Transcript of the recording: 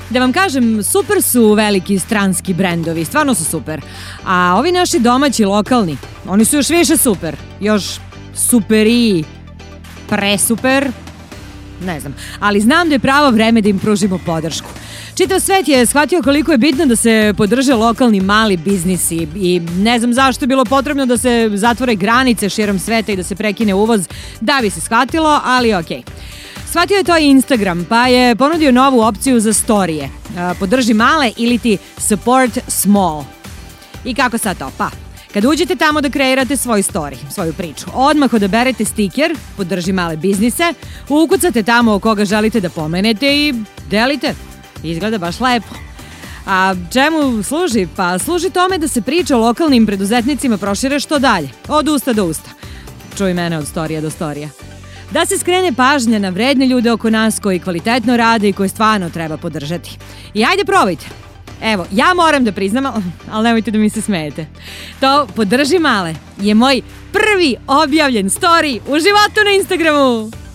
Da vam kažem, super su veliki stranski brendovi, stvarno su super. A ovi naši domaći, lokalni, oni su još više super. Još superiji, presuper, ne znam. Ali znam da je pravo vreme da im pružimo podršku. Čitav svet je shvatio koliko je bitno da se podrže lokalni mali biznisi i ne znam zašto je bilo potrebno da se zatvore granice širom sveta i da se prekine uvoz da bi se shvatilo, ali okej. Shvatio je to i Instagram, pa je ponudio novu opciju za storije. Podrži male ili ti support small. I kako sad to? Pa, kad uđete tamo da kreirate svoj story, svoju priču, odmah odaberete stiker, podrži male biznise, ukucate tamo koga želite da pomenete i delite. Izgleda baš lepo. A čemu služi? Pa služi tome da se priča o lokalnim preduzetnicima prošire što dalje, od usta do usta. Čuj mene od storija do storija. Da se skrene pažnja na vredne ljude oko nas koji kvalitetno rade i koje stvarno treba podržati. I ajde probajte. Evo, ja moram da priznam, ali nemojte da mi se smejete. To podrži male je moj prvi objavljen story u životu na Instagramu.